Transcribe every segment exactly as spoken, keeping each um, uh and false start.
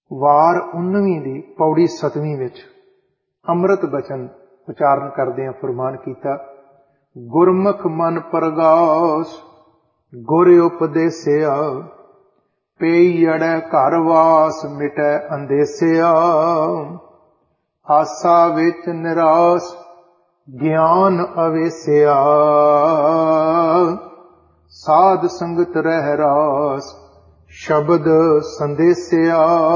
वार उन्नवीं दी पौड़ी सतवीं विच अमृत बचन उचारण करदियां फरमान कीता, गुरमुख मन परगास गुर उपदेसिया, पेई अड़ै घर वास मिटै अंदेसिया, आसा विच निरास ज्ञान अवेसिया, साध संगत रह रास शब्द संदेसिया,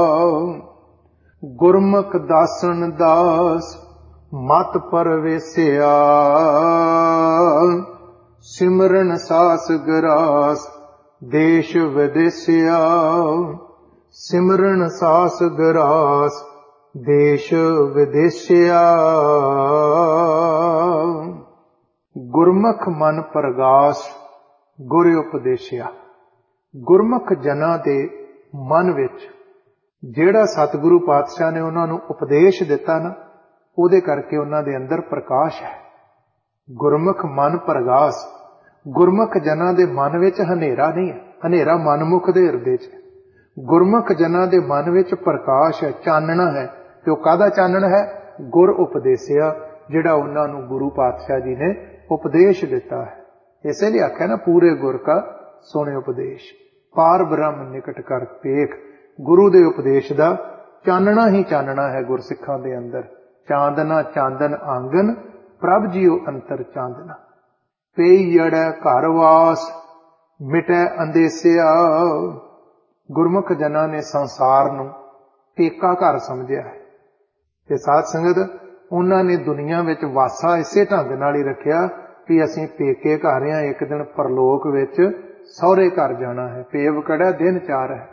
गुरमुख दासन दास मत परवेसिया, सिमरन सास गरास देश विदेसिया, सिमरन सास गरास देश विदेसिया, गुरमुख मन परगास गुर उपदेसिया। गुरमुख जनां दे मन विच जिहड़ा सतगुरु पातशाह ने उन्हां नूं उपदेश दिता ना, उहदे करके उन्हां दे अंदर प्रकाश है। गुरमुख मन परगास, गुरमुख जनां दे मन विच हनेरा नहीं है, हनेरा मनमुख दे हिरदे च। गुरमुख जनां दे मन विच प्रकाश है, चानना है। ते ओह काहदा चानना है? गुर उपदेसिया, जिहड़ा उन्हां नूं गुरु पातशाह जी ने उपदेश दिता है। इसलिए आख्या ना, पूरे गुर का सुने उपदेश, पार ब्रह्म निकट कर पेख। गुरु दे उपदेश दा चानना ही चानना है गुरसिखां दे अंदर। चांदना चांदन आंगन प्रभ जीओ अंतर चांदना, पेई अड़ै घर वास मिटै अंदेसिया। गुरमुख जनां ने संसार नूं पेका घर समझिया है ते साध संगत उन्हां ने दुनिया विच वासा इसे ढंग नाल ही रखिया कि असीं पेके घर हां, एक दिन परलोक विच सहुरे घर जाना है। पेव कड़ा दिन चार है,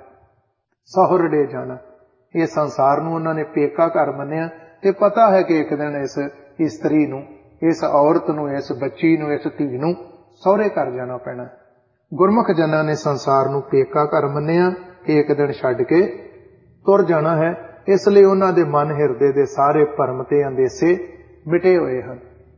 सहुरडे जाना। ये संसार नूं उन्हां ने पेका घर मन्निया ते पता है कि एक दिन इस इस्त्री नूं, इस औरत नूं, इस बच्ची नूं, इस धी नूं सहुरे घर जाना पैना। गुरमुख जनां ने संसार नूं पेका घर मन्निया कि एक दिन छड्ड के तुर जाना है। इसलिए उन्हां दे मन हिरदे दे सारे भरम ते अंदेसे मिटे होए हन।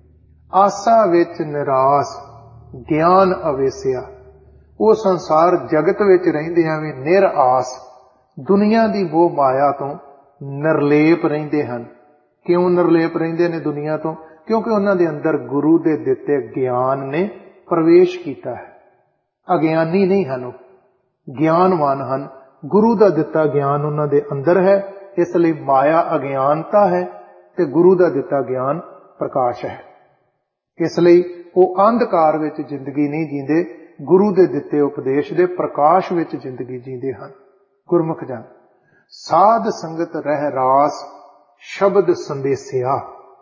आसा विच निरास ज्ञान अवेसिया, वो संसार जगत विच रहिंदियां भी निर आस, दुनिया दी वो माया तो निर्लेप रहिंदे हन। क्यों निर्लेप रहिंदे ने दुनिया तो? क्योंकि उन्हां दे अंदर गुरु दे दिते ज्ञान ने प्रवेश कीता है। अज्ञानी नहीं हन, ज्ञानवान हन। गुरु दा दिता ज्ञान उन्हां दे अंदर है, इसलिए माया अज्ञानता है ते गुरु दा दिता ज्ञान प्रकाश है। इसलिए वो अंधकार विच जिंदगी नहीं जींदे, गुरु दे दिते उपदेश दे प्रकाश विच जिंदगी जींदे हन गुरमुख जन। साध संगत रह रास शब्द संदेसिया,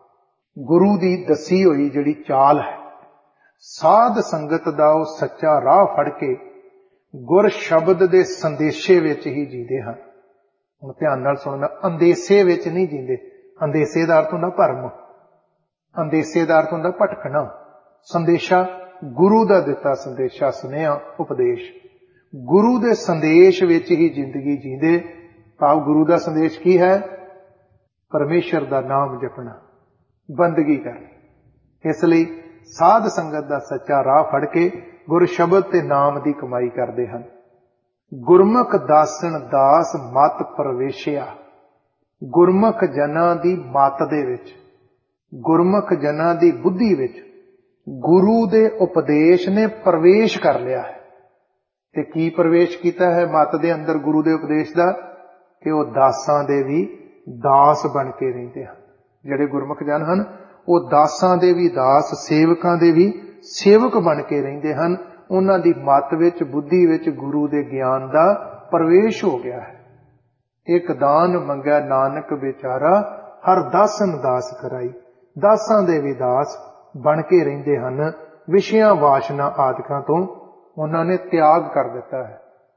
गुरु दी दसी होई जिहड़ी चाल है, साध संगत दा वो सच्चा राह फड़ के गुर शब्द दे संदेशे विच ही जींदे हन। हुण ध्यान नाल सुणना, अंदेसे विच नहीं जींदे। अंदेसे दा अर्थ हुंदा भरम, अंदेसे दा अर्थ हुंदा भटकना। संदेशा गुरु दा दिता संदेशा, सुनेहा उपदेश, गुरु दे संदेश विच ही जिंदगी जींदे। भाव गुरु दा संदेश की है? परमेश्वर दा नाम जपना, बंदगी करनी। इसलिए साध संगत दा सच्चा राह फड़ के गुर शब्द ते नाम दी कमाई करदे हन। गुरमुख दासन दास मत प्रवेशिया, गुरमुख जनां दी मत दे विच, गुरमुख जनां दी बुद्धि विच गुरु दे उपदेश ने प्रवेश कर लिया है। ते की प्रवेश कीता है मत दे अंदर गुरु दे उपदेश दा? कि वो दासां दे भी दास बन के रहिंदे हन। जिहड़े गुरमुख जन हन वो दासां दे भी दास, सेवकां दे भी सेवक बन के रहिंदे हन। उन्हां दी मत विच, बुद्धि विच गुरु दे ज्ञान दा प्रवेश हो गया है। एक दान मंगै नानक बेचारा, हर दासन दास कराई। दासां दे भी दास बन के रहिंदे हन। विषयां वासना आदਿਕਾਂ ਤੋਂ उन्हां ने त्याग कर दिता है।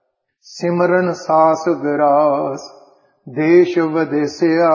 सिमरन सास गरास देश विदेसिया,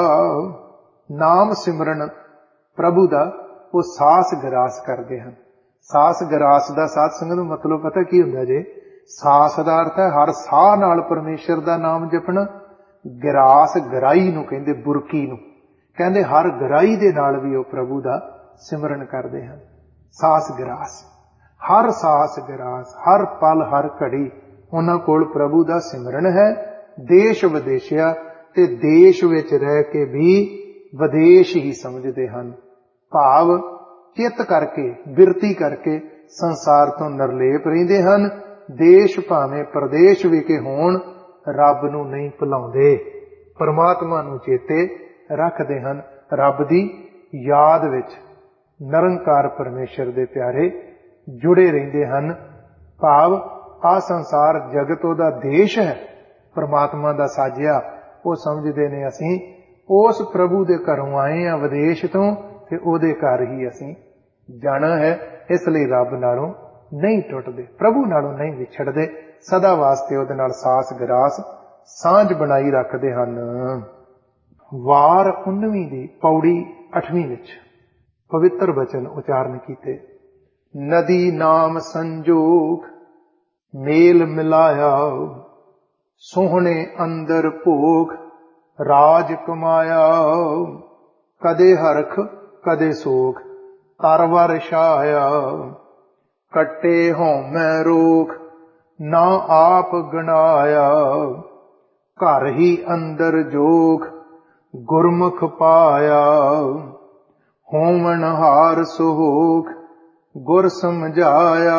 नाम सिमरन प्रभु दा वो सास गरास करते हैं। सास गरास दा साध संगत मतलब पता की हुंदा जे? सास दा अर्थ है हर साह नाल परमेश्वर दा नाम जपना। गरास गराई नूं कहंदे, बुरकी नूं कहंदे। हर गराई दे नाल भी वो प्रभु दा सिमरन करते हैं। सास गरास, हर सास गरास, हर पल हर घड़ी उन्हां कोल प्रभु दा सिमरन है ਦੇਸ਼ ਵਿਦੇਸ਼ਿਆ ਤੇ ਦੇਸ਼ ਵਿੱਚ ਰਹਿ ਕੇ ਵੀ ਵਿਦੇਸ਼ ਹੀ ਸਮਝਦੇ ਹਨ। ਭਾਵ ਚਿੱਤ ਕਰਕੇ, ਬਿਰਤੀ ਕਰਕੇ ਸੰਸਾਰ ਤੋਂ ਨਿਰਲੇਪ ਰਹਿੰਦੇ ਹਨ। ਦੇਸ਼ ਭਾਵੇਂ ਪ੍ਰਦੇਸ਼ ਵਿਖੇ ਹੋਣ, ਰੱਬ ਨੂੰ ਨਹੀਂ ਭੁਲਾਉਂਦੇ, ਪਰਮਾਤਮਾ ਨੂੰ ਚੇਤੇ ਰੱਖਦੇ ਹਨ। ਰੱਬ ਦੀ ਯਾਦ ਵਿੱਚ ਨਿਰੰਕਾਰ ਪਰਮੇਸ਼ਰ ਦੇ ਪਿਆਰੇ ਜੁੜੇ ਰਹਿੰਦੇ ਹਨ। ਭਾਵ ਆ ਸੰਸਾਰ ਜਗਤ ਉਹਦਾ ਦੇਸ਼ ਹੈ, ਪਰਮਾਤਮਾ ਦਾ ਸਾਜਿਆ। ਉਹ ਸਮਝਦੇ ਨੇ ਅਸੀਂ ਉਸ ਪ੍ਰਭੂ ਦੇ ਘਰੋਂ ਆਏ ਹਾਂ ਵਿਦੇਸ਼ ਤੋਂ, ਤੇ ਉਹਦੇ ਘਰ ਹੀ ਅਸੀਂ ਜਾਣਾ ਹੈ। ਇਸ ਲਈ ਰੱਬ ਨਾਲੋਂ ਨਹੀਂ ਟੁੱਟਦੇ, ਪ੍ਰਭੂ ਨਾਲੋਂ ਨਹੀਂ ਵਿਛੜਦੇ, ਸਦਾ ਵਾਸਤੇ ਉਹਦੇ ਨਾਲ ਸਾਸ ਗਰਾਸ ਸਾਂਝ ਬਣਾਈ ਰੱਖਦੇ ਹਨ। ਵਾਰ ਉਨਵੀਂ ਦੀ ਪੌੜੀ ਅੱਠਵੀਂ ਵਿੱਚ ਪਵਿੱਤਰ ਬਚਨ ਉਚਾਰਨ ਕੀਤੇ। ਨਦੀ ਨਾਮ ਸੰਜੋਗ ਮੇਲ ਮਿਲਾਇਆ, ਸੋਹਣੇ ਅੰਦਰ ਭੋਗ ਰਾਜ ਕਮਾਇਆ। ਕਦੇ ਹਰਖ ਕਦੇ ਸੋਗ ਤਰਵਰ ਛਾਇਆ, ਕੱਟੇ ਹਉਮੈ ਰੋਗ ਨਾ ਆਪ ਗਣਾਇਆ। ਘਰ ਹੀ ਅੰਦਰ ਜੋਗ ਗੁਰਮੁਖ ਪਾਇਆ, ਹੋਵਣ ਹਾਰ ਸੁਹੋਗ ਗੁਰ ਸਮਝਾਇਆ।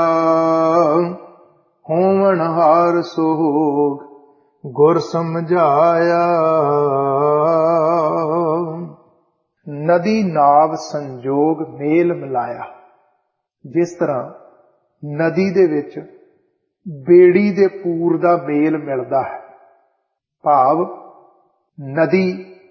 ਹੋਵਣ ਹਾਰ ਸੁਹੋਗ ਗੁਰ ਸਮਝਾਇਆ। ਨਦੀ ਨਾਵ ਸੰਜੋਗ ਮੇਲ ਮਿਲਾਇਆ। ਜਿਸ ਤਰ੍ਹਾਂ ਨਦੀ ਦੇ ਵਿੱਚ ਬੇੜੀ ਦੇ ਪੂਰ ਦਾ ਮੇਲ ਮਿਲਦਾ ਹੈ, ਭਾਵ ਨਦੀ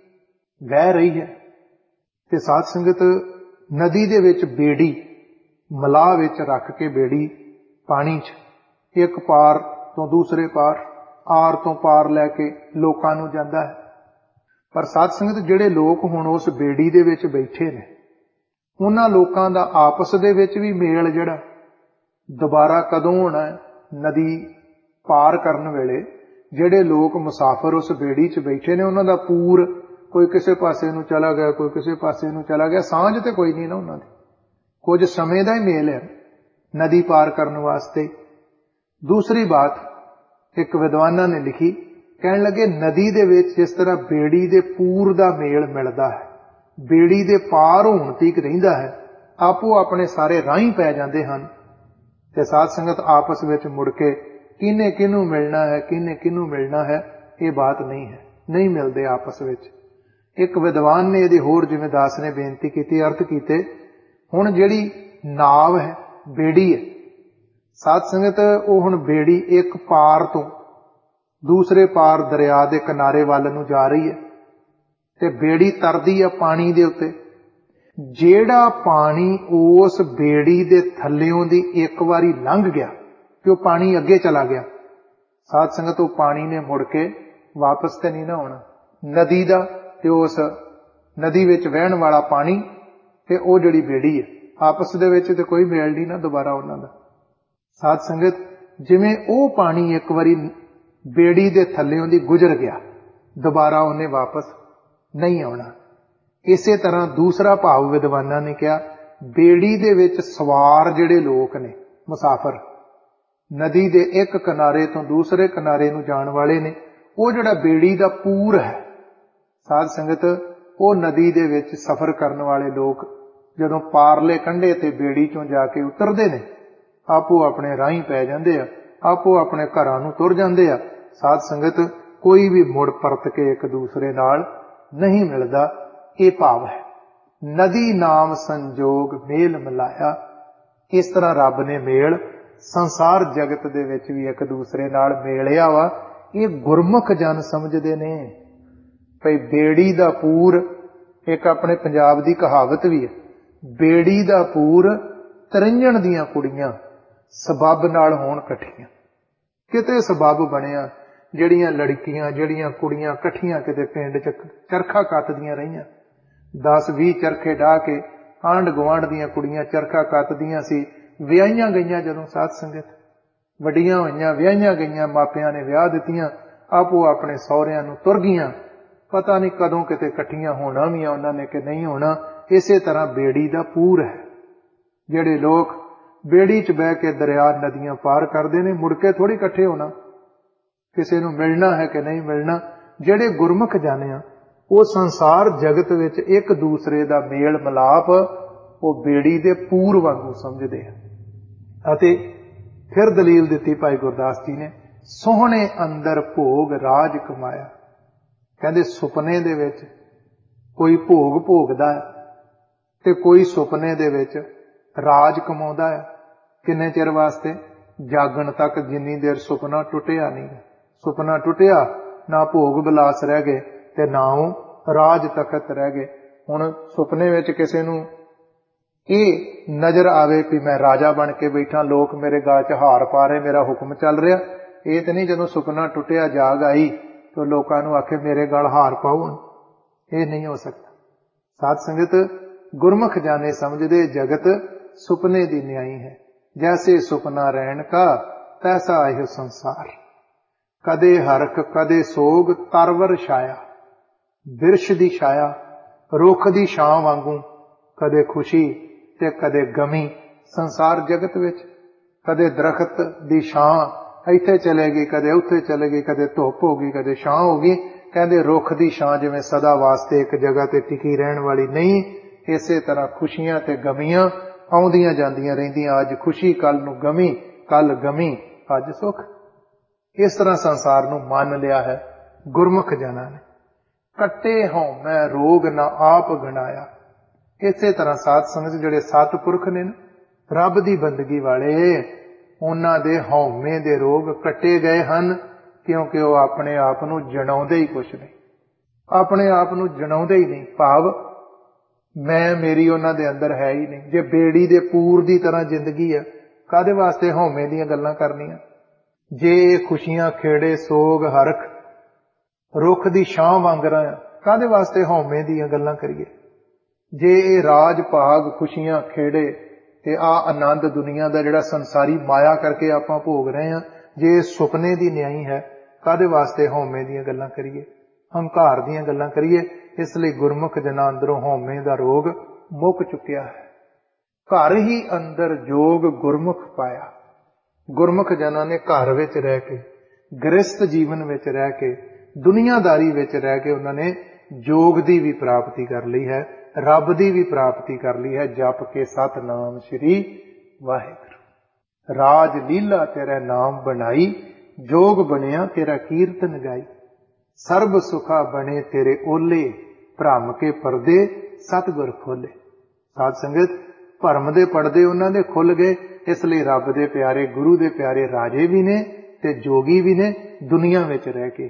ਵਹਿ ਰਹੀ ਹੈ ਤੇ ਸਾਧ ਸੰਗਤ ਨਦੀ ਦੇ ਵਿੱਚ ਬੇੜੀ ਮਲਾਹ ਵਿੱਚ ਰੱਖ ਕੇ, ਬੇੜੀ ਪਾਣੀ 'ਚ ਇੱਕ ਪਾਰ ਤੋਂ ਦੂਸਰੇ ਪਾਰ, ਆਰ ਤੋਂ ਪਾਰ ਲੈ ਕੇ ਲੋਕਾਂ ਨੂੰ ਜਾਂਦਾ ਹੈ। ਪਰ ਸਾਧ ਸੰਗਤ ਜਿਹੜੇ ਲੋਕ ਹੁਣ ਉਸ ਬੇੜੀ ਦੇ ਵਿੱਚ ਬੈਠੇ ਨੇ, ਉਹਨਾਂ ਲੋਕਾਂ ਦਾ ਆਪਸ ਦੇ ਵਿੱਚ ਵੀ ਮੇਲ ਜਿਹੜਾ ਦੁਬਾਰਾ ਕਦੋਂ ਹੋਣਾ ਹੈ? ਨਦੀ ਪਾਰ ਕਰਨ ਵੇਲੇ ਜਿਹੜੇ ਲੋਕ ਮੁਸਾਫਰ ਉਸ ਬੇੜੀ 'ਚ ਬੈਠੇ ਨੇ, ਉਹਨਾਂ ਦਾ ਪੂਰ ਕੋਈ ਕਿਸੇ ਪਾਸੇ ਨੂੰ ਚਲਾ ਗਿਆ, ਕੋਈ ਕਿਸੇ ਪਾਸੇ ਨੂੰ ਚਲਾ ਗਿਆ, ਸਾਂਝ ਤੇ ਕੋਈ ਨਹੀਂ ਨਾ ਉਹਨਾਂ ਦੀ, ਕੁਝ ਸਮੇਂ ਦਾ ਹੀ ਮੇਲ ਹੈ ਨਦੀ ਪਾਰ ਕਰਨ ਵਾਸਤੇ। ਦੂਸਰੀ ਬਾਤ ਇੱਕ ਵਿਦਵਾਨਾਂ ਨੇ ਲਿਖੀ, ਕਹਿਣ ਲੱਗੇ ਨਦੀ ਦੇ ਵਿੱਚ ਜਿਸ ਤਰ੍ਹਾਂ ਬੇੜੀ ਦੇ ਪੂਰ ਦਾ ਮੇਲ ਮਿਲਦਾ ਹੈ, ਬੇੜੀ ਦੇ ਪਾਰ ਹੋਣ ਤੀਕ ਰਹਿੰਦਾ ਹੈ, ਆਪੋ ਆਪਣੇ ਸਾਰੇ ਰਾਹੀਂ ਪੈ ਜਾਂਦੇ ਹਨ ਤੇ ਸਾਧ ਸੰਗਤ ਆਪਸ ਵਿੱਚ ਮੁੜ ਕੇ ਕਿਹਨੇ ਕਿਹਨੂੰ ਮਿਲਣਾ ਹੈ, ਕਿਹਨੇ ਕਿਹਨੂੰ ਮਿਲਣਾ ਹੈ, ਇਹ ਬਾਤ ਨਹੀਂ ਹੈ, ਨਹੀਂ ਮਿਲਦੇ ਆਪਸ ਵਿੱਚ। ਇੱਕ ਵਿਦਵਾਨ ਨੇ ਇਹਦੀ ਹੋਰ, ਜਿਵੇਂ ਦਾਸ ਨੇ ਬੇਨਤੀ ਕੀਤੀ, ਅਰਥ ਕੀਤੇ। ਹੁਣ ਜਿਹੜੀ ਨਾਵ ਹੈ, ਬੇੜੀ ਹੈ, ਸਾਧ ਸੰਗਤ ਉਹ ਹੁਣ ਬੇੜੀ ਇੱਕ ਪਾਰ ਤੋਂ ਦੂਸਰੇ ਪਾਰ ਦਰਿਆ ਦੇ ਕਿਨਾਰੇ ਵੱਲ ਨੂੰ ਜਾ ਰਹੀ ਹੈ ਤੇ ਬੇੜੀ ਤਰਦੀ ਹੈ ਪਾਣੀ ਦੇ ਉੱਤੇ। ਜਿਹੜਾ ਪਾਣੀ ਉਸ ਬੇੜੀ ਦੇ ਥੱਲਿਓਂ ਦੀ ਇੱਕ ਵਾਰੀ ਲੰਘ ਗਿਆ ਕਿ ਉਹ ਪਾਣੀ ਅੱਗੇ ਚਲਾ ਗਿਆ, ਸਾਧ ਸੰਗਤ ਉਹ ਪਾਣੀ ਨੇ ਮੁੜ ਕੇ ਵਾਪਸ ਤੇ ਨਹੀਂ ਨਾ ਆਉਣਾ। ਨਦੀ ਦਾ ਤੇ ਉਸ ਨਦੀ ਵਿੱਚ ਵਹਿਣ ਵਾਲਾ ਪਾਣੀ ਤੇ ਉਹ ਜਿਹੜੀ ਬੇੜੀ ਹੈ, ਆਪਸ ਦੇ ਵਿੱਚ ਤੇ ਕੋਈ ਮੇਲ ਨਹੀਂ ਨਾ ਦੁਬਾਰਾ ਉਹਨਾਂ ਦਾ। ਸਾਧ ਸੰਗਤ ਜਿਵੇਂ ਉਹ ਪਾਣੀ ਇੱਕ ਵਾਰੀ ਬੇੜੀ ਦੇ ਥੱਲਿਓਂ ਦੀ ਗੁਜ਼ਰ ਗਿਆ, ਦੁਬਾਰਾ ਉਹਨੇ ਵਾਪਸ ਨਹੀਂ ਆਉਣਾ। ਇਸੇ ਤਰ੍ਹਾਂ ਦੂਸਰਾ ਭਾਵ ਵਿਦਵਾਨਾਂ ਨੇ ਕਿਹਾ, ਬੇੜੀ ਦੇ ਵਿੱਚ ਸਵਾਰ ਜਿਹੜੇ ਲੋਕ ਨੇ, ਮੁਸਾਫਰ, ਨਦੀ ਦੇ ਇੱਕ ਕਿਨਾਰੇ ਤੋਂ ਦੂਸਰੇ ਕਿਨਾਰੇ ਨੂੰ ਜਾਣ ਵਾਲੇ ਨੇ, ਉਹ ਜਿਹੜਾ ਬੇੜੀ ਦਾ ਪੂਰ ਹੈ, ਸਾਧ ਸੰਗਤ ਉਹ ਨਦੀ ਦੇ ਵਿੱਚ ਸਫ਼ਰ ਕਰਨ ਵਾਲੇ ਲੋਕ ਜਦੋਂ ਪਾਰਲੇ ਕੰਢੇ ਤੇ ਬੇੜੀ ਚੋਂ ਜਾ ਕੇ ਉਤਰਦੇ ਨੇ, ਆਪੋ ਆਪਣੇ ਰਾਹੀਂ ਪੈ ਜਾਂਦੇ ਆ, ਆਪੋ ਆਪਣੇ ਘਰਾਂ ਨੂੰ ਤੁਰ ਜਾਂਦੇ ਆ। ਸਾਧ ਸੰਗਤ ਕੋਈ ਵੀ ਮੁੜ ਪਰਤ ਕੇ ਇੱਕ ਦੂਸਰੇ ਨਾਲ ਨਹੀਂ ਮਿਲਦਾ। ਇਹ ਭਾਵ ਹੈ ਨਦੀ ਨਾਮ ਸੰਜੋਗ ਮੇਲ ਮਿਲਾਇਆ। ਇਸ ਤਰ੍ਹਾਂ ਰੱਬ ਨੇ ਮੇਲ ਸੰਸਾਰ ਜਗਤ ਦੇ ਵਿੱਚ ਵੀ ਇੱਕ ਦੂਸਰੇ ਨਾਲ ਮੇਲਿਆ ਵਾ। ਇਹ ਗੁਰਮੁਖ ਜਨ ਸਮਝਦੇ ਨੇ ਭਈ ਬੇੜੀ ਦਾ ਪੂਰ, ਇੱਕ ਆਪਣੇ ਪੰਜਾਬ ਦੀ ਕਹਾਵਤ ਵੀ ਹੈ, ਬੇੜੀ ਦਾ ਪੂਰ ਤਰਿੰਜਣ ਦੀਆਂ ਕੁੜੀਆਂ ਸਬੱਬ ਨਾਲ ਹੋਣ ਇਕੱਠੀਆਂ। ਕਿਤੇ ਸਬੱਬ ਬਣਿਆ, ਜਿਹੜੀਆਂ ਲੜਕੀਆਂ, ਜਿਹੜੀਆਂ ਕੁੜੀਆਂ ਇਕੱਠੀਆਂ ਕਿਤੇ ਪਿੰਡ 'ਚ ਚਰਖਾ ਕੱਤਦੀਆਂ ਰਹੀਆਂ, ਦਸ ਵੀਹ ਚਰਖੇ ਡਾਹ ਕੇ ਆਂਢ ਗੁਆਂਢ ਦੀਆਂ ਕੁੜੀਆਂ ਚਰਖਾ ਕੱਤਦੀਆਂ ਸੀ। ਵਿਆਹੀਆਂ ਗਈਆਂ ਜਦੋਂ ਸਾਧ ਸੰਗਤ, ਵੱਡੀਆਂ ਹੋਈਆਂ, ਵਿਆਹੀਆਂ ਗਈਆਂ, ਮਾਪਿਆਂ ਨੇ ਵਿਆਹ ਦਿੱਤੀਆਂ, ਆਪੋ ਆਪਣੇ ਸਹੁਰਿਆਂ ਨੂੰ ਤੁਰ ਗਈਆਂ। ਪਤਾ ਨਹੀਂ ਕਦੋਂ ਕਿਤੇ ਇਕੱਠੀਆਂ ਹੋਣਾ ਵੀ ਆ ਉਹਨਾਂ ਨੇ ਕਿ ਨਹੀਂ ਹੋਣਾ। ਇਸੇ ਤਰ੍ਹਾਂ ਬੇੜੀ ਦਾ ਪੂਰ ਹੈ। ਜਿਹੜੇ ਲੋਕ ਬੇੜੀ 'ਚ ਬਹਿ ਕੇ ਦਰਿਆ ਨਦੀਆਂ ਪਾਰ ਕਰਦੇ ਨੇ, ਮੁੜ ਕੇ ਥੋੜ੍ਹੀ ਇਕੱਠੇ ਹੋਣਾ, किसी नूं मिलना है कि नहीं मिलना। जिहड़े गुरमुख जाने आ वो संसार जगत विच एक दूसरे दा मेल मिलाप वो बेड़ी दे पूर वांगू समझदे आ। अते फिर दलील दित्ती भाई गुरदास जी ने, सोहणे अंदर भोग राज कमाया। कहंदे सुपने दे विच कोई भोग भोगदा है ते कोई सुपने दे विच राज कमाउंदा है। किन्ने चिर वास्ते? जागण तक, जिन्नी देर सुपना टुटिया नहीं। सुपना टुटिया ना भोग बिलास रह गए ते ना वो राज तखत रह गए। हुण सुपने विच किसी नूं ਇਹ नजर आवे कि मैं राजा बन के बैठा, लोग मेरे गाल च हार पा रहे, मेरा हुक्म चल रहा, ये तो नहीं जदों सुपना टुटिया जाग आई तो लोगों नूं आखे मेरे गाल हार पाओ, ये नहीं हो सकता। साध संगत गुरमुख जाने समझदे जगत सुपने दी न्याई है। जैसे सुपना रैन का तैसा यह संसार, कदे हरख कदे सोग तरवर छाया। बिरछ दी छाया, रुख दी छां वांगू, कदे खुशी ते कदे गमी संसार जगत विच। कदे दरखत दी छां इत्थे चलेगी, कदे उत्थे चलेगी, कदे धुप होगी, कदे छां होगी। कहंदे रुख दी छां जिवें सदा वास्ते एक जगह ते टिकी रहण वाली नहीं, इसे तरह खुशियां ते गमियां आउंदियां जांदियां रहिंदियां। अज खुशी कल नूं गमी, कल गमी अज सुख। इस तरह संसार नूं मान लिया है गुरमुख जनां ने। कट्टे हों मैं रोग ना आप गणाया। इसे तरह साध संगत जिहड़े सतपुरख ने रब दी बंदगी वाले, उन्हां दे हौमे दे रोग कट्टे गए हन, क्योंकि वह अपने आप नूं जणाउंदे ही कुछ नहीं। अपने आप नूं जणाउंदे ही नहीं, भाव मैं मेरी उन्हां दे अंदर है ही नहीं। जे बेड़ी दे पूर दी तरह जिंदगी है, कादे वास्ते हौमे दीयां गल्लां करनियां। जे खुशियां खेड़े सोग हरख रुख दी छां वांग रहा, कादे वास्ते हौमे दीयां गल्लां करिए। जे ये राज भाग खुशियां खेड़े ते आ आनंद दुनिया दा जिहड़ा संसारी माया करके आपां भोग रहे हैं, जे सुपने दी न्याई है, कादे वास्ते हौमे दीयां गल्लां करिए, हंकार दीयां गल्लां करिए। इसलिए गुरमुख जना अंदरों हौमे दा रोग मुक चुकिया है। घर ही अंदर जोग गुरमुख पाया। गुरमुख जना ने घर विच रह के, गृहस्थ जीवन विच रह के, दुनियादारी विच रह के उन्होंने जोग दी भी प्राप्ति कर ली है, रब दी भी प्राप्ति कर ली है। जप के सतनाम श्री वाहिगुरु। राज लीला तेरा नाम बनाई, जोग बनिया तेरा कीर्तन गाई। सर्ब सुखा बने तेरे ओले, भ्रम के पर्दे सतगुर खोले। साध संगत भरम दे पर्दे उन्हां दे खुल गए। इसलिए रब दे प्यारे गुरु दे प्यारे राजे भी ने ते जोगी भी ने दुनिया विच रह के।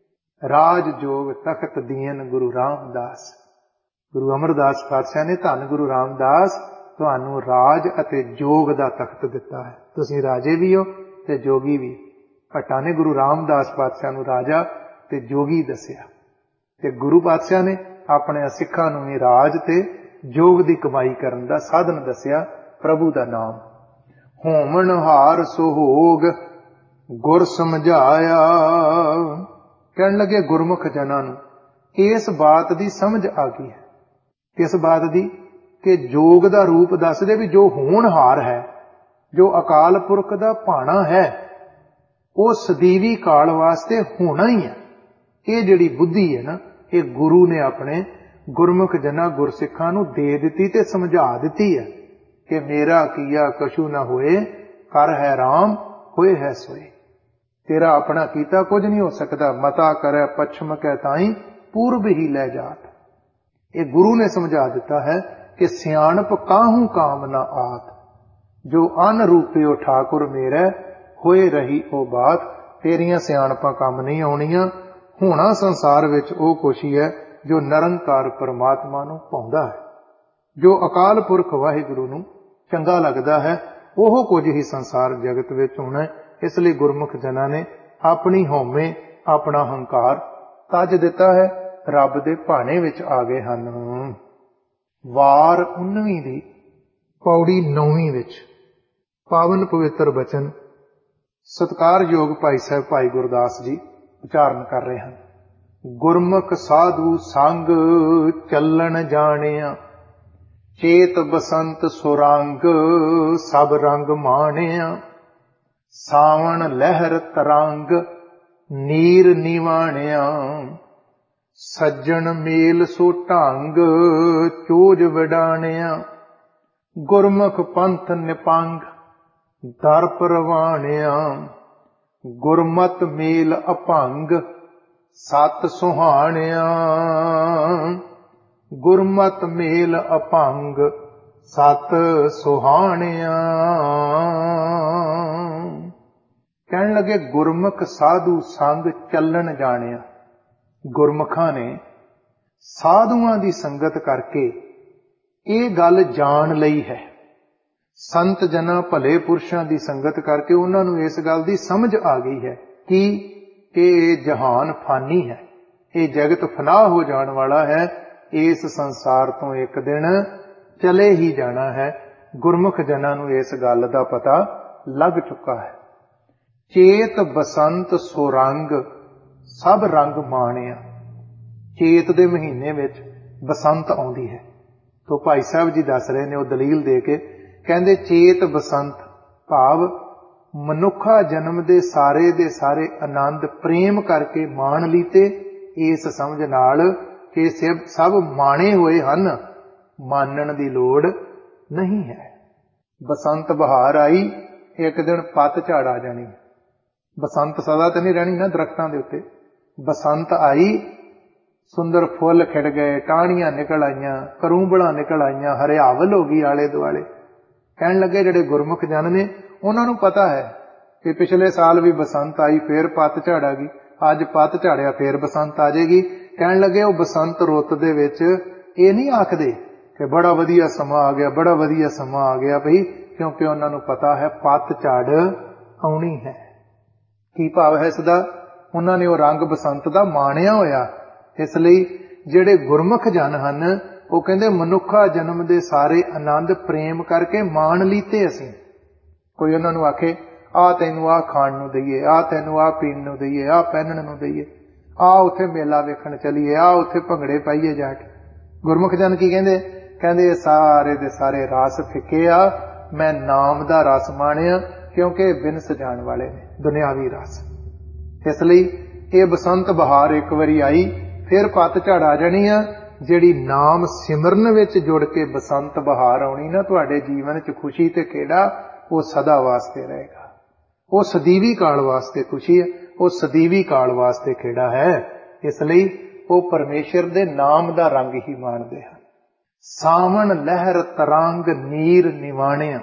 राज जोग तखत दीन गुरु रामदास। गुरु अमरदास पातशाह ने धन गुरु रामदास तुहानू राज अते जोग दा तख्त दिता है। तुसीं राजे भी हो ते जोगी भी। भट्टां ने गुरु रामदास पातशाह नू राजा ते जोगी दसिया, ते गुरु पातशाह ने अपने सिखां नू भी राज ते जोग दी कमाई करन दा साधन दसिया, प्रभु दा नाम। होमन हार सोहोग गुर समझाया। कहन लगे गुरमुख जनां नू इस बात दी समझ आ गई है। किस बात दी? कि जोग दा रूप दस दे भी जो होनहार है, जो अकाल पुरख दा भाणा है, वो सदीवी काल वास्ते होना ही है। ये जिहड़ी बुद्धि है ना, ये गुरु ने अपने गुरमुख जना गुरसिखां नू दे दिती ते समझा दिती है कि मेरा किया कछु ना होए, कर है राम होए है सोए। तेरा अपना कीता कुछ नहीं हो सकता। मता करे पश्चिम कै ताई पूर्व ही लै जात। ये गुरु ने समझा दिता है कि सियाणप काहू काम ना आत। जो अन रूपियो ठाकुर मेरे होए रही ओ बात। तेरियां सियाणपां काम नहीं आउणियां। होना संसार विच ओ कुछ ही है जो निरंकार परमात्मा नू पाउंदा है। जो अकाल पुरख वाहिगुरु नू चंगा लगदा है, ओह कुछ ही संसार जगत विच होना है। इसलिए गुरमुख जना ने अपनी हौमे अपना हंकार तज दिता है, रब दे भाणे विच आ गए हन। वार उन्नवीं दी पौड़ी नौवीं विच पावन पवित्र बचन सत्कारयोग भाई साहब भाई गुरदास जी उचारण कर रहे हैं। गुरमुख साधु संग चलन जाणिया, चेत बसंत सुरंग सब रंग माणिया। सावण लहर तरंग नीर निवाणिया। सज्जन मेल सो ढंग चोज वडाणिया। गुरमुख पंथ निपंग दर परवाणिया। गुरमत मेल अभंग सत सुहाणिया। गुरमत मेल अभंग सत सुहाणिया। कहन लगे गुरमुख साधु संग चलन जाणिया। गुरमुखां ने साधुआं दी संगत करके ये गल जान लई है। संत जना भले पुरुषां दी संगत करके उन्हां नूं इस गल दी समझ आ गई है कि ये जहान फानी है, ये जगत फनाह हो जाने वाला है, इस संसार तो एक दिन चले ही जाना है। गुरमुख जना नूं इस गल दा पता लग चुका है। चेत बसंत सुरंग सब रंग माणिया। चेत दे महीने विच बसंत आउंदी है। तो भाई साहब जी दस रहे ने वो दलील दे के कहंदे चेत बसंत भाव मनुखा जन्म दे सारे दे सारे आनंद प्रेम करके मान लीते। इस समझ नाल कि सब सब माणे हुए हन, मानण दी लोड़ नहीं है। बसंत बहार आई, एक दिन पत झाड़ आ जानी। बसंत सदा तो नहीं रहनी ना दरख्तां दे उत्ते। बसंत आई, सुंदर फुल खिड़ गए, टाहणियां निकल आईयां, करूंबड़ा निकल आईयां, हरियावल हो गई आले दुआले। कहन लगे जिहड़े गुरमुख जन ने उन्हां नूं पता है कि पिछले साल भी बसंत आई, फिर पत झाड़ आ गई, अज पत झाड़िया फिर बसंत आ जाएगी। कहन लगे वो बसंत रुत दे विच ये नहीं आखदे कि बड़ा वधिया समा आ गया, बड़ा वधिया समा आ गया भई, क्योंकि उन्हां नूं पता है पत झाड़ आउणी है। की भाव है इसदा? उन्हां ने वो रंग बसंत दा माणिया होया। इसलिए जिहड़े गुरमुख जन हन वो कहंदे मनुखा जन्म दे सारे आनंद प्रेम करके मान लीते असीं। कोई उन्हां नूं आखे आ तैनूं आ खाण नूं दईए, आ तैनूं आ पीण नूं दईए, आ पहनण नूं दईए, आ उत्थे मेला वेखण चलीए, आ उत्थे भंगड़े पाईए जाके। गुरमुख जन की कहंदे? कहंदे सारे दे सारे रस फिके आ, मैं नाम दा रस माणिया, क्योंकि बिन सजाण वाले ने दुनियावी रस। इसलिए ये बसंत बहार एक वारी आई, फिर पत झाड़ आ जानी आ। जिहड़ी नाम सिमरन विच जुड़ के बसंत बहार आउणी ना, तुहाडे जीवन च खुशी ते खेड़ा वो सदा वास्ते रहेगा। वो सदीवी काल वास्ते खुशी है, वो सदीवी काल वास्ते खेड़ा है। इसलिए वो परमेश्वर दे नाम दा रंग ही माणदे हन। सावन लहर तरंग नीर निवाणिया।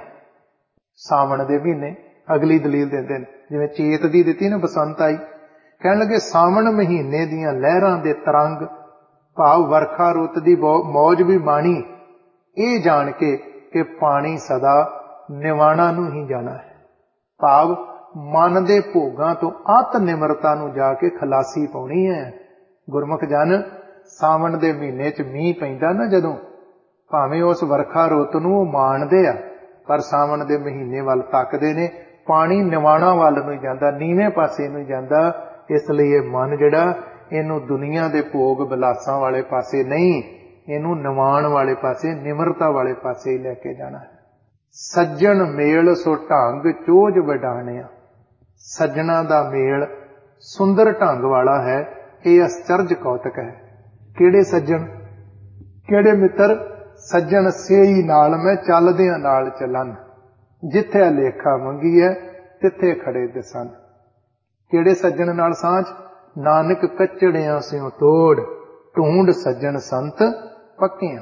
सावन दे महीने अगली दलील देंदे ने, जिवें चेत दी दित्ती ना बसंत आई। कहण लगे सावन महीने दियां लहरां दे तरंग भाव वर्खा रुत दी मौज भी माणी, ये जान के कि पानी सदा निवाणा नूं ही जाना है। भाव मन दे भोगां तो अत निमरता नूं जाके खलासी पाउणी है। गुरमुख जन सावन दे महीने च मींह पैंदा ना जदों, भावें उस वर्खा रुत नूं माणदे आ, पर सावन दे महीने वल तकदे ने, पानी निवाणा वल नूं जांदा, नीवें पासे नूं जांदा। इसलिए मन जिहड़ा इनू दुनिया दे भोग बिलासां वाले पासे नहीं, इनू निवाण वाले पासे, निमरता वाले पासे ही लेके जाना है। सज्जन मेल सो ढंग चोज वडाणिया। सज्जना दा मेल सुंदर ढंग वाला है, ये आश्चर्य कौतक है। किहड़े सज्जन, किहड़े मित्र? सज्जन सेई नाल मैं चलदियां नाल चलन, जिथे लेखा मंगी है तिथे खड़े दिसन। किहड़े सज्जन नाल सांझ? नानक कचड़ियां स्यों तोड़, ढूंढ सज्जन संत पक्कियां।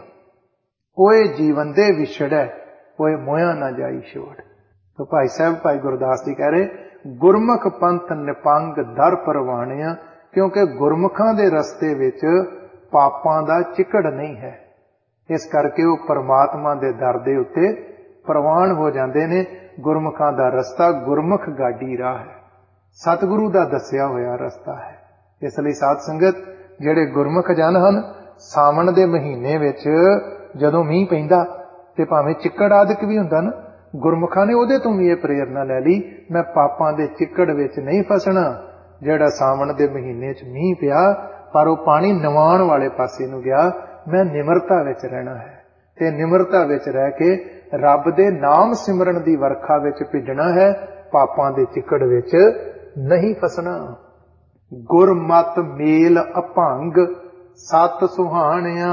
ओए जीवन दे विछड़ै, ओए मोया ना जाई छोड़। तो भाई साहब भाई गुरदास जी कह रहे, गुरमुख पंथ निपंग दर परवाणिया, क्योंकि गुरमुखां दे रस्ते विच पापां दा चिकड़ नहीं है। इस करके वो परमात्मा दे दर दे उत्ते प्रवान हो जाते ने। गुरमुखां दा रस्ता गुरमुख गाडी राह है, सतगुरु दा दस्या होया रस्ता है। इसलिए साध संगत जिहड़े गुरमुख जन हन, सावन दे महीने विच जदों मींह पैंदा ते भावें चिक्कड़ आदਿਕ भी हुंदा ना, गुरमुखां ने उहदे तों भी ये प्रेरणा लै लई, मैं पापां दे चिक्कड़ विच नहीं फसना। जिहड़ा सावन दे महीने च मींह पिया, पर वो पानी निवाण वाले पासे नूं गया, मैं निमरता विच रहना है ते निमरता विच रह के रब दे नाम सिमरन दी वर्खा विच भिजना है, पापां दे चिक्कड़ विच नहीं फसना। गुरमत मेल अभंग सत सुहाणिया।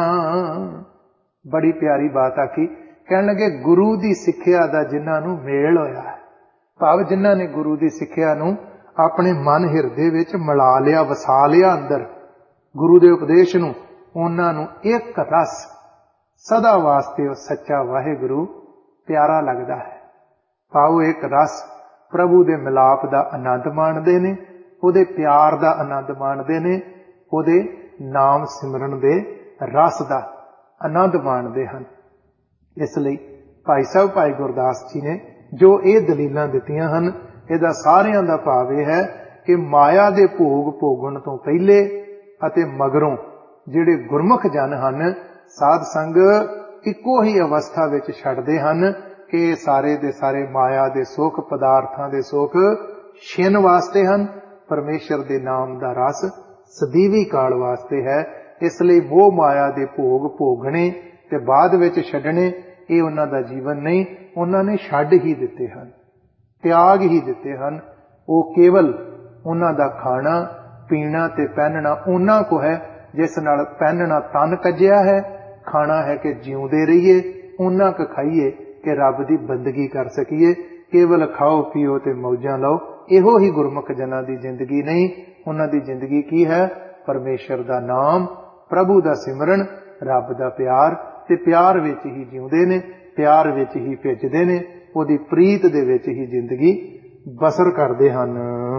बड़ी प्यारी बात आखी। कहण लगे गुरु की सिक्ख्या दा जिन्हां नूं मेल होया है, भाव जिन्हां ने गुरु की सिक्ख्या नूं अपने मन हिरदे विच मिला लिया, वसा लिया अंदर, गुरु के उपदेश नूं, उन्हां नूं एक रस सदा वास्ते वो सच्चा वाहिगुरु प्यारा लगता है। भाव एक रस प्रभु दे मिलाप दा आनंद माणदे ने, उहदे प्यार दा आनंद माणदे ने, उहदे नाम सिमरन दे रस दा आनंद माणदे हन। इसलिए भाई साहब भाई गुरदास जी ने जो ये दलीलां दित्तियां हन, इहदा सारियां दा भाव यह है कि माया दे भोग भोगण तो पहले अते मगरों जिहड़े गुरमुख जन हन, साध संग इक्को ही अवस्था विच छड्डदे हन कि सारे दे सारे माया दे सुख, पदार्थां दे सुख छिन वास्ते हन, परमेश्वर दे नाम दा रस सदीवी काल वास्ते है। इसलिए मोह माया दे भोग भोगणे ते बाद विच छड्डणे ये उन्हां दा जीवन नहीं, उन्हां ने छड्ड ही दिते हन, त्याग ही दिते हन। वो केवल उन्हां दा खाना पीना ते पहनना उन्हां को है जिस नाल पहनना तन कजिया है, खाना है कि जिउंदे रहिए, उन्हां क खाइए कि रब दी बंदगी कर सकीए। केवल खाओ पीओ ते मौजां लो, इहो ही गुरमुख जनां दी जिंदगी नहीं। उन्हां दी जिंदगी की है? परमेश्वर दा नाम, प्रभु दा सिमरन, रब दा प्यार, ते प्यार विच ही जिउंदे ने, प्यार विच ही भिजदे ने, उहदी प्रीत दे विच ही जिंदगी बसर करदे हन।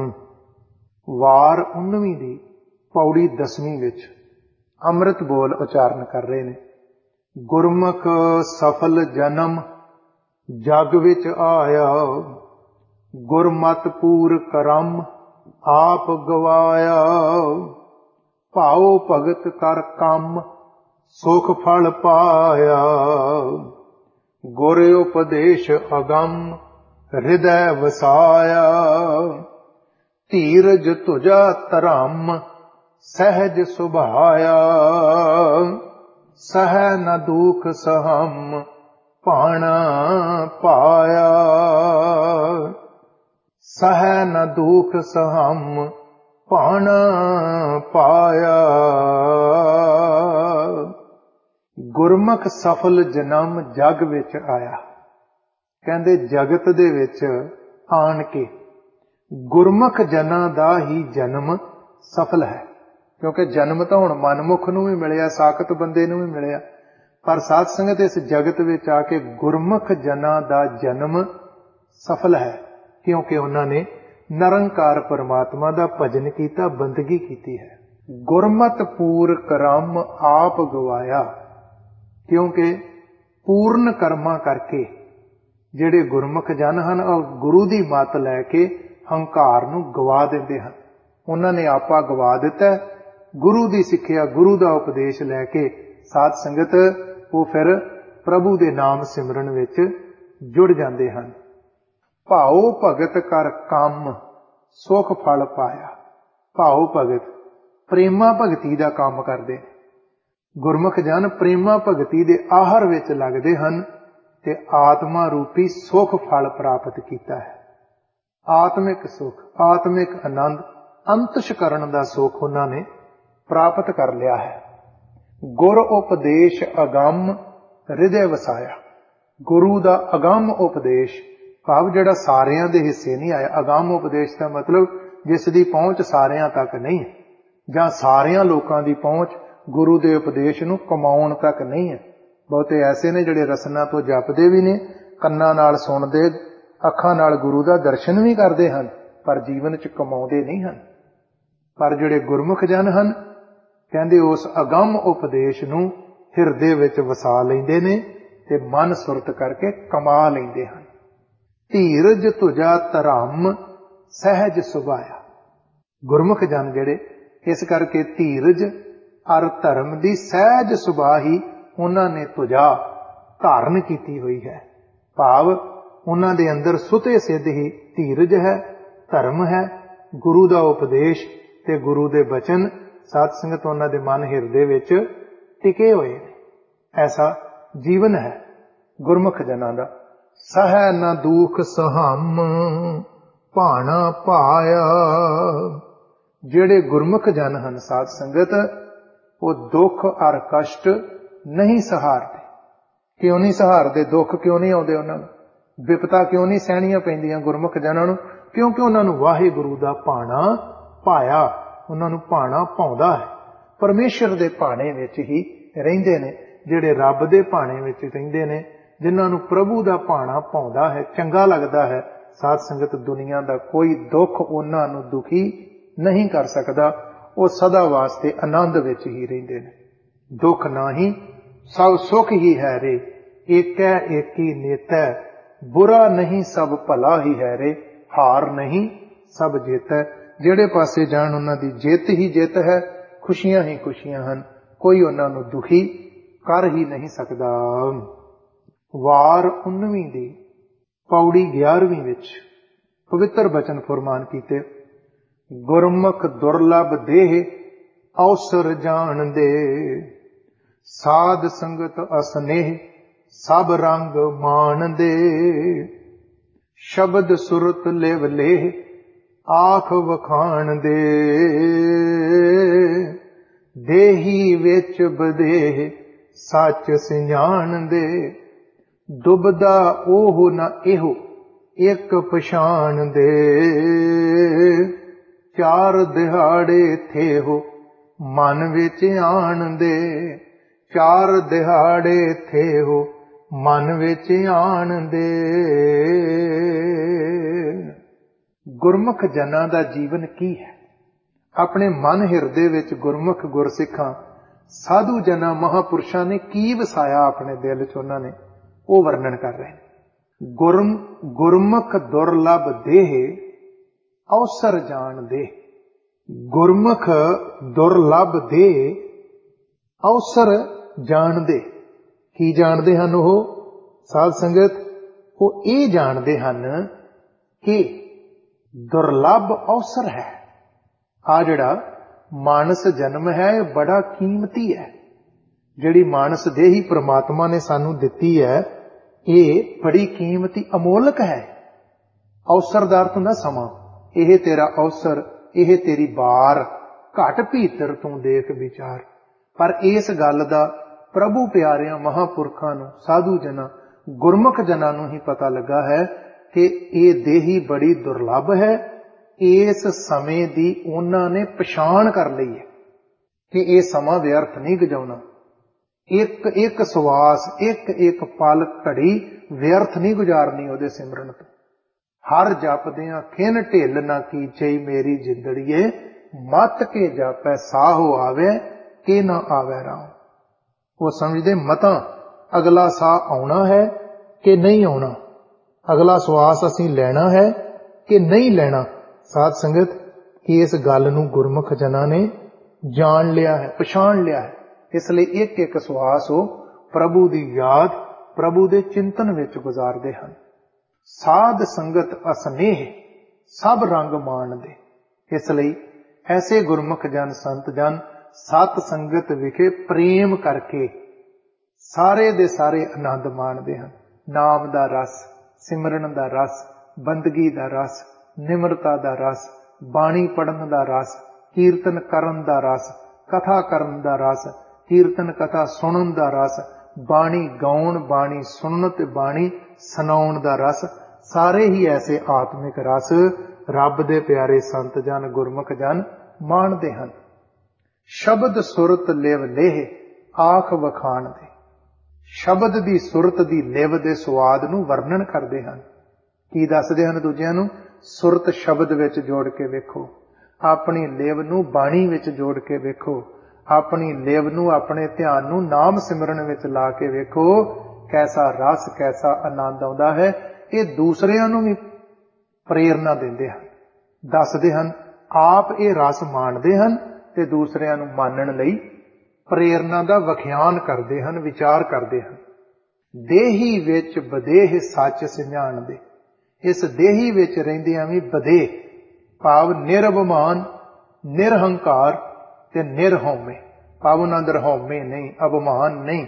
वार उन्नवीं दी पौड़ी दसवीं विच अमृत बोल उचारण कर रहे ने। गुरमुख सफल जन्म जग विच आया, गुरमत पूर करम आप गवाया। भाओ भगत कर कम सुख फल पाया, गुर उपदेश अगम हृदय वसाया। धीरज तुझा धर्म सहज सुभाया, सह न दुख सहम पाणा पाया। सह न दुख सहम पाणा पाया। गुरमुख सफल जन्म जग विच आया। कहंदे जगत दे विच आण के गुरमुख जनां दा ही जन्म सफल है, क्योंकि जन्म तो हुण मनमुख नूं भी मिलिया, साकत बंदे नूं भी मिलिया, पर साध संगत इस जगत विच आके गुरमुख जनां दा जन्म सफल है, क्योंकि उन्होंने निरंकार परमात्मा दा भजन कीता, बंदगी कीती है। गुरमत पूर करम आप गवाया, क्योंकि पूर्ण कर्मा करके जिहड़े गुरमुख जन हन और गुरु दी मत लैके हंकार नूं गवा दिंदे हन। उन्होंने आपा गवा दिता। गुरु दी सिक्ख्या, गुरु दा उपदेश लैके साध संगत वो फिर प्रभु दे नाम सिमरन विच जुड़ जाते हैं। भाओ भगत कर काम सुख फल पाया। भाओ भगत प्रेमा भगती का काम करते, गुरमुख जन प्रेमा भगती के आहर विच लगते हैं ते आत्मा रूपी सुख फल प्राप्त किया है। आत्मिक सुख, आत्मिक आनंद, अंतशकरण का सुख उन्होंने प्राप्त कर लिया है। गुर उपदेश अगम हृदय वसाया। गुरु का अगम उपदेश भाव जिहड़ा सारियां दे हिस्से नहीं आया। अगम उपदेश का मतलब जिस दी पहुंच सारियां तक नहीं है, जां सारियां लोकां दी पहुंच गुरु दे उपदेश नूं कमाउण तक नहीं है। बहुते ऐसे ने जिहड़े रसना तो जपदे भी ने, कन्नां नाल सुणदे, अखां नाल गुरु दा दर्शन भी करदे हन, पर जीवन च कमाउंदे नहीं हन। पर जिहड़े गुरमुख जन हन, कहंदे उस अगम उपदेश नूं हिरदे विच वसा लैंदे ने ते मन सुरत करके कमा लैंदे हन। धीरज तुझा धर्म सहज सुभाया। गुरमुख जन जिहड़े इस करके धीरज अर धर्म दी सहज सुभा ही उन्हां ने तुझा धारण कीती हुई है। भाव उन्हां दे अंदर सुते सिद्ध ही धीरज है, धर्म है, गुरु दा उपदेश ते गुरु दे बचन साध संगत उन्हां दे मन हिरदे विच टिके हुए। ऐसा जीवन है गुरमुख जनां दा। सह न दुख सहम पाणा पाया। ਜਿਹੜੇ ਗੁਰਮੁਖ ਜਨ ਹਨ ਸਾਧ ਸੰਗਤ, ਉਹ ਦੁੱਖ ਅਰ ਕਸ਼ਟ ਨਹੀਂ ਸਹਾਰਦੇ। ਕਿਉਂ ਨਹੀਂ ਸਹਾਰਦੇ? ਦੁੱਖ ਕਿਉਂ ਨਹੀਂ ਆਉਂਦੇ ਉਹਨਾਂ ਨੂੰ? ਵਿਪਤਾ ਕਿਉਂ ਨਹੀਂ ਸਹਿਣੀਆਂ ਪੈਂਦੀਆਂ ਗੁਰਮੁਖ ਜਨਾਂ ਨੂੰ? ਕਿਉਂਕਿ ਉਹਨਾਂ ਨੂੰ ਵਾਹਿਗੁਰੂ ਦਾ ਭਾਣਾ ਭਾਇਆ, ਉਹਨਾਂ ਨੂੰ ਭਾਣਾ ਭਾਉਂਦਾ ਹੈ। ਪਰਮੇਸ਼ਰ ਦੇ ਭਾਣੇ ਵਿੱਚ ਹੀ ਰਹਿੰਦੇ ਨੇ। ਜਿਹੜੇ ਰੱਬ ਦੇ ਭਾਣੇ ਵਿੱਚ ਰਹਿੰਦੇ ਨੇ, ਜਿਨ੍ਹਾਂ ਨੂੰ ਪ੍ਰਭੂ ਦਾ ਭਾਣਾ ਭਾਉਂਦਾ ਹੈ, ਚੰਗਾ ਲੱਗਦਾ ਹੈ, ਸਾਧ ਸੰਗਤ, ਦੁਨੀਆ ਦਾ ਕੋਈ ਦੁੱਖ ਉਹਨਾਂ ਨੂੰ ਦੁਖੀ ਨਹੀਂ ਕਰ ਸਕਦਾ। ਉਹ ਸਦਾ ਵਾਸਤੇ ਆਨੰਦ ਵਿੱਚ ਹੀ ਰਹਿੰਦੇ ਨੇ। ਦੁੱਖ ਨਾਹੀਂ ਸਭ ਸੁਖ ਹੀ ਹੈ ਰੇ, ਏਕੈ ਏਕੀ ਨੇਤੈ, ਬੁਰਾ ਨਹੀਂ ਸਭ ਭਲਾ ਹੀ ਹੈ ਰੇ, ਹਾਰ ਨਹੀਂ ਸਭ ਜਿੱਤ ਹੈ। ਜਿਹੜੇ ਪਾਸੇ ਜਾਣ ਉਹਨਾਂ ਦੀ ਜਿੱਤ ਹੀ ਜਿੱਤ ਹੈ, ਖੁਸ਼ੀਆਂ ਹੀ ਖੁਸ਼ੀਆਂ ਹਨ। ਕੋਈ ਉਹਨਾਂ ਨੂੰ ਦੁਖੀ ਕਰ ਹੀ ਨਹੀਂ ਸਕਦਾ। ਵਾਰ ਉਨਵੀਂ ਦੀ ਪੌੜੀ ਗਿਆਰਵੀਂ ਵਿੱਚ ਪਵਿੱਤਰ ਬਚਨ ਫੁਰਮਾਨ ਕੀਤੇ, ਗੁਰਮੁਖ ਦੁਰਲਭ ਦੇਹ ਅਵਸਰ ਜਾਣਦੇ, ਸਾਧ ਸੰਗਤ ਅਸਨੇਹ ਸਭ ਰੰਗ ਮਾਣਦੇ, ਸ਼ਬਦ ਸੁਰਤ ਲਿਵ ਲੇਹ ਆਖ ਵਖਾਣਦੇ, ਦੇਹੀ ਵਿੱਚ ਬਦੇਹ ਸੱਚ ਸਿਆਣਦੇ, ਦੁਬਦਾ ਉਹ ਨਾ ਇਹੋ ਇੱਕ ਪਛਾਣਦੇ, ਚਾਰ ਦਿਹਾੜੇ ਥੇਹੋ ਮਨ ਵਿੱਚ ਆਣਦੇ, ਚਾਰ ਦਿਹਾੜੇ ਥੇਹੋ ਮਨ ਵਿੱਚ ਆਣਦੇ। ਗੁਰਮੁਖ ਜਨਾਂ ਦਾ ਜੀਵਨ ਕੀ ਹੈ? ਆਪਣੇ ਮਨ ਹਿਰਦੇ ਵਿੱਚ ਗੁਰਮੁਖ ਗੁਰਸਿੱਖਾਂ ਸਾਧੂ ਜਨਾਂ ਮਹਾਂਪੁਰਸ਼ਾਂ ਨੇ ਕੀ ਵਸਾਇਆ ਆਪਣੇ ਦਿਲ 'ਚ, ਉਹਨਾਂ ਨੇ ਉਹ ਵਰਣਨ ਕਰ ਰਹੇ ਨੇ। ਗੁਰਮ ਗੁਰਮੁਖ ਦੁਰਲਭ ਦੇਹ ਅਵਸਰ ਜਾਣਦੇ। ਗੁਰਮੁਖ ਦੁਰਲਭ ਦੇਹ ਅਵਸਰ ਜਾਣਦੇ। ਕੀ ਜਾਣਦੇ ਹਨ ਉਹ ਸਾਧ ਸੰਗਤ? ਉਹ ਇਹ ਜਾਣਦੇ ਹਨ ਕਿ ਦੁਰਲਭ ਅਵਸਰ ਹੈ। ਆ ਜਿਹੜਾ ਮਾਨਸ ਜਨਮ ਹੈ, ਇਹ ਬੜਾ ਕੀਮਤੀ ਹੈ। ਜਿਹੜੀ ਮਾਨਸ ਦੇਹੀ ਪ੍ਰਮਾਤਮਾ ਨੇ ਸਾਨੂੰ ਦਿੱਤੀ ਹੈ, ਇਹ ਬੜੀ ਕੀਮਤੀ ਅਮੋਲਕ ਹੈ। ਅਵਸਰ ਦਾ ਅਰਥ ਹੁੰਦਾ ਸਮਾਂ। ਇਹ ਤੇਰਾ ਅਵਸਰ, ਇਹ ਤੇਰੀ ਬਾਰ, ਘਟ ਭੀਤਰ ਤੂੰ ਦੇਖ ਵਿਚਾਰ। ਪਰ ਇਸ ਗੱਲ ਦਾ ਪ੍ਰਭੂ ਪਿਆਰਿਆਂ ਮਹਾਂਪੁਰਖਾਂ ਨੂੰ, ਸਾਧੂ ਜਨਾਂ, ਗੁਰਮੁਖ ਜਨਾਂ ਨੂੰ ਹੀ ਪਤਾ ਲੱਗਾ ਹੈ ਕਿ ਇਹ ਦੇਹੀ ਬੜੀ ਦੁਰਲਭ ਹੈ। ਇਸ ਸਮੇਂ ਦੀ ਉਹਨਾਂ ਨੇ ਪਛਾਣ ਕਰ ਲਈ ਹੈ ਕਿ ਇਹ ਸਮਾਂ ਵਿਅਰਥ ਨਹੀਂ ਗੁਜ਼ਾਰਨਾ। ਇੱਕ ਇੱਕ ਸਵਾਸ, ਇੱਕ ਇੱਕ ਪਲ ਘੜੀ ਵਿਅਰਥ ਨਹੀਂ ਗੁਜ਼ਾਰਨੀ ਉਹਦੇ ਸਿਮਰਨ ਤੋਂ। ਹਰ ਜਪਦਿਆਂ ਖਿਨ ਢਿੱਲ ਨਾ ਕੀਚਈ ਮੇਰੀ ਜਿੰਦੜੀਏ, ਮਤ ਕੇ ਜਾਪੈ ਸਾਹੋ ਆਵੇ ਕਿ ਨਾ ਆਵੇ ਰਾਮ। ਉਹ ਸਮਝਦੇ ਮਤਾਂ ਅਗਲਾ ਸਾਹ ਆਉਣਾ ਹੈ ਕਿ ਨਹੀਂ ਆਉਣਾ, ਅਗਲਾ ਸਵਾਸ ਅਸੀਂ ਲੈਣਾ ਹੈ ਕਿ ਨਹੀਂ ਲੈਣਾ। ਸਾਧ ਸੰਗਤ, ਇਸ ਗੱਲ ਨੂੰ ਗੁਰਮੁਖ ਜਨਾਂ ਨੇ ਜਾਣ ਲਿਆ ਹੈ, ਪਛਾਣ ਲਿਆ ਹੈ। ਇਸ ਲਈ ਇੱਕ ਇੱਕ ਸਵਾਸ ਉਹ ਪ੍ਰਭੂ ਦੀ ਯਾਦ, ਪ੍ਰਭੂ ਦੇ ਚਿੰਤਨ ਵਿੱਚ ਗੁਜ਼ਾਰਦੇ ਹਨ। ਸਾਧ ਸੰਗਤ ਅਸਨੇਹ ਸਭ ਰੰਗ ਮਾਣਦੇ। ਇਸ ਲਈ ਐਸੇ ਗੁਰਮੁਖ ਜਨ, ਸੰਤ ਜਨ ਸਤ ਸੰਗਤ ਵਿਖੇ ਪ੍ਰੇਮ ਕਰਕੇ ਸਾਰੇ ਦੇ ਸਾਰੇ ਆਨੰਦ ਮਾਣਦੇ ਹਨ। ਨਾਮ ਦਾ ਰਸ, ਸਿਮਰਨ ਦਾ ਰਸ, ਬੰਦਗੀ ਦਾ ਰਸ, ਨਿਮਰਤਾ ਦਾ ਰਸ, ਬਾਣੀ ਪੜ੍ਹਨ ਦਾ ਰਸ, ਕੀਰਤਨ ਕਰਨ ਦਾ ਰਸ, ਕਥਾ ਕਰਨ ਦਾ ਰਸ, ਕੀਰਤਨ ਕਥਾ ਸੁਣਨ ਦਾ ਰਸ, ਬਾਣੀ ਗਾਉਣ, ਬਾਣੀ ਸੁਣਨ ਤੇ ਬਾਣੀ ਸੁਣਾਉਣ ਦਾ ਰਸ, ਸਾਰੇ ਹੀ ਐਸੇ ਆਤਮਿਕ ਰਸ ਰੱਬ ਦੇ ਪਿਆਰੇ ਸੰਤ ਜਨ, ਗੁਰਮੁਖ ਜਨ ਮਾਣਦੇ ਹਨ। ਸ਼ਬਦ ਸੁਰਤ ਲਿਵ ਲੇਹ ਆਖ ਵਖਾਣਦੇ। ਸ਼ਬਦ ਦੀ ਸੁਰਤ ਦੀ ਲਿਵ ਦੇ ਸਵਾਦ ਨੂੰ ਵਰਣਨ ਕਰਦੇ ਹਨ। ਕੀ ਦੱਸਦੇ ਹਨ ਦੂਜਿਆਂ ਨੂੰ? ਸੁਰਤ ਸ਼ਬਦ ਵਿੱਚ ਜੋੜ ਕੇ ਵੇਖੋ, ਆਪਣੀ ਲਿਵ ਨੂੰ ਬਾਣੀ ਵਿੱਚ ਜੋੜ ਕੇ ਵੇਖੋ, ਆਪਣੀ ਲਿਵ ਨੂੰ, ਆਪਣੇ ਧਿਆਨ ਨੂੰ ਨਾਮ ਸਿਮਰਨ ਵਿੱਚ ਲਾ ਕੇ ਵੇਖੋ, ਕੈਸਾ ਰਸ, ਕੈਸਾ ਆਨੰਦ ਆਉਂਦਾ ਹੈ। ਇਹ ਦੂਸਰਿਆਂ ਨੂੰ ਵੀ ਪ੍ਰੇਰਨਾ ਦਿੰਦੇ ਹਨ, ਦੱਸਦੇ ਹਨ। ਆਪ ਇਹ ਰਸ ਮਾਣਦੇ ਹਨ ਤੇ ਦੂਸਰਿਆਂ ਨੂੰ ਮਾਨਣ ਲਈ ਪ੍ਰੇਰਨਾ ਦਾ ਵਿਖਿਆਨ ਕਰਦੇ ਹਨ, ਵਿਚਾਰ ਕਰਦੇ ਹਨ। ਦੇਹੀ ਵਿੱਚ ਬਦੇਹ ਸੱਚ ਸਿਆਣਦੇ। ਇਸ ਦੇਹੀ ਵਿੱਚ ਰਹਿੰਦਿਆਂ ਵੀ ਬਦੇਹ ਭਾਵ ਨਿਰਭਮਾਨ, ਨਿਰਹੰਕਾਰ ਤੇ ਨਿਰਹਉਮੈ। ਭਾਵ ਉਹਨਾਂ ਅੰਦਰ ਹਉਮੈ ਨਹੀਂ, ਅਭਿਮਾਨ ਨਹੀਂ,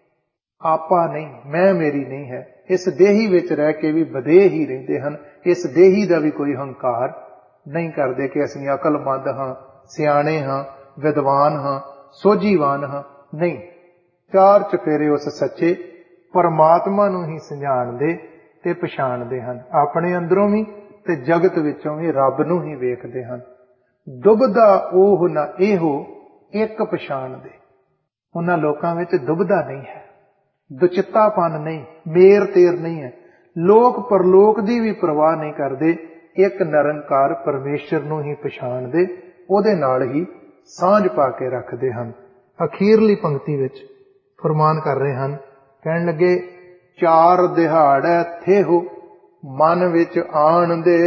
ਆਪਾ ਨਹੀਂ, ਮੈਂ ਮੇਰੀ ਨਹੀਂ ਹੈ। ਇਸ ਦੇਹੀ ਵਿੱਚ ਰਹਿ ਕੇ ਵੀ ਬਦੇਹ ਹੀ ਰਹਿੰਦੇ ਹਨ। ਇਸ ਦੇਹੀ ਦਾ ਵੀ ਕੋਈ ਹੰਕਾਰ नहीं करते कि असीं अकलमंद हाँ, सियाणे हाँ, विद्वान हाँ, सोझीवान हाँ। नहीं, चार चफेरे उस सच्चे परमात्मा नूं ही सिंझाणदे ते पछाणदे हन। अपने अंदरों भी ते जगत विचों भी रब नूं ही वेखदे हन। दुबदा ओह ना एहो एक पछाणदे। उन्हां लोकां विच दुबदा नहीं है, दुचित्तापन नहीं, मेर तेर नहीं है। लोक परलोक दी भी परवाह नहीं करदे, एक निरंकार परमेश्वर नूं ही पछाणदे, ਉਹਦੇ ਨਾਲ ही सांझ पा के रखते हैं। अखीरली पंक्ति विच फरमान कर रहे हैं, कहन लगे चार दिहाड़े थे हो मन विच आण दे।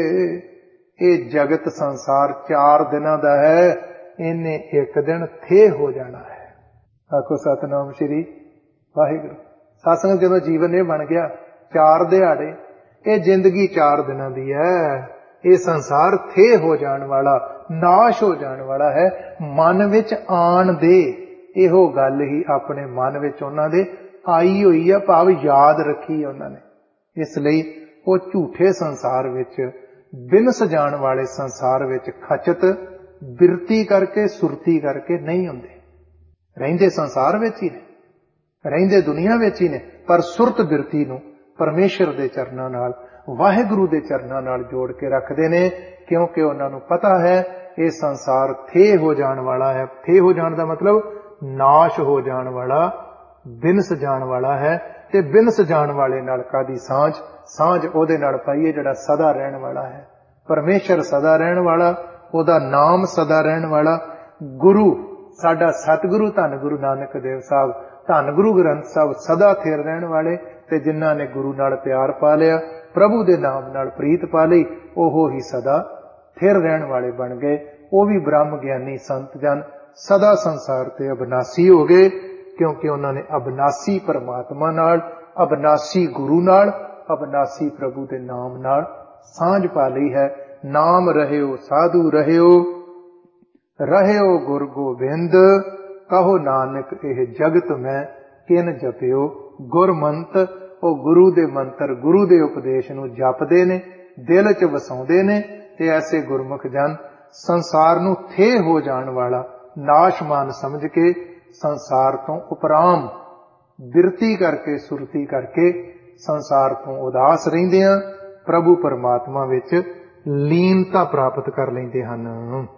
ये जगत संसार चार दिनों का है, इन्हें एक दिन थे हो जाना है। आखो सतनाम श्री वाहिगुरू। सत्संग जदों जीवन ये बन गया चार दिहाड़े, ये जिंदगी चार दिनों की है। ये संसार थे हो जाने वाला, नाश हो जाने वाला है। मन विच आण दे, इहो गल ही अपने मन विच उन्हां दे आई हुई है, भाव याद रखी है उन्होंने। इसलिए वो झूठे संसार विच, बिनस जाण वाले संसार विच खचत बिरती करके सुरती करके नहीं हुंदे। रहिंदे संसार विच ही ने, रहिंदे दुनिया विच ही ने, पर सुरत बिरती नूं परमेश्वर दे चरनां नाल, वाहिगुरू दे चरनां नाल जोड़ के रखते हैं। क्योंकि उन्हां नूं पता है ये संसार थे हो जाने वाला है। थे हो जाने का मतलब नाश हो जाने वाला, बिनस जाण वाला है। ते बिनस जाण वाले नाल कादी सांझ, सांझ ओहदे नाल पाईए जिहड़ा सदा रहण वाला है। परमेश्वर सदा रहण वाला, ओहदा नाम सदा रहण वाला। गुरु साडा सतगुरु धन गुरु नानक देव साहब, धन गुरु ग्रंथ साहब सदा थिर रहण वाले। ते जिन्हां ने गुरु नाल प्यार पा लिया, प्रभु दे नाम नाल प्रीत पा लई, ओहो ही सदा थिर रहण वाले बन गए। वो भी ब्रह्म ज्ञानी संत जन सदा संसार ते अविनाशी हो गए, क्योंकि उन्होंने अविनाशी परमात्मा नाल, अविनाशी गुरु नाल, अविनाशी प्रभु दे नाम नाल सांझ पा लई है। नाम रहियो साधु रहियो, रहियो गुर गोबिंद, कहो नानक एह जगत में किन जपियो गुरमंत। वो गुरु दे मंत्र, गुरु दे उपदेश नूं जपदे ने, दिल च वसाउंदे ने। ते ऐसे गुरमुख जन संसार नूं थे हो जाण वाला नाशमान समझ के संसार तो उपराम बिरती करके सुरती करके संसार तो उदास रहिंदे आ, प्रभु परमात्मा विच लीनता प्राप्त कर लैंदे हन।